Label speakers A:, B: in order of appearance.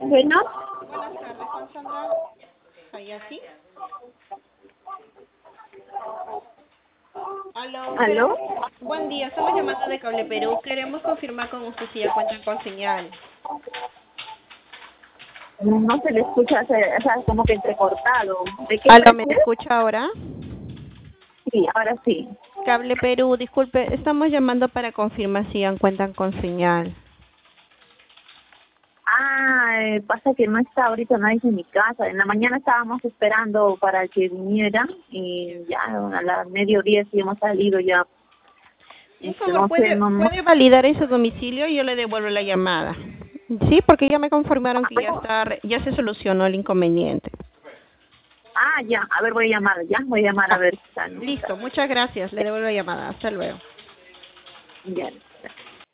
A: Bueno,
B: Buenas tardes, con Sandra Hayashi. Aló,
A: ¿aló?
B: buen día, estamos llamando de Cable Perú. Queremos confirmar con usted si ya cuentan con señal.
A: No se le escucha, o sea, como que entrecortado. ¿De qué
B: Aló, ¿me
A: empresa es?
B: escucha ahora?
A: Sí, ahora sí.
B: Cable Perú, disculpe, estamos llamando para confirmar si ya cuentan con señal.
A: Pasa que no está ahorita nadie en mi casa. En la mañana estábamos esperando para que viniera y ya a las mediodía sí hemos salido ya.
B: Un favor,
A: No sé,
B: ¿puede validar ese domicilio y yo le devuelvo la llamada? Sí, porque ya me confirmaron que ya se solucionó el inconveniente.
A: ya, a ver, voy a llamar a
B: Ah,
A: ver si está, ¿no?
B: listo, muchas gracias, le devuelvo la llamada. Hasta luego.
A: Ya.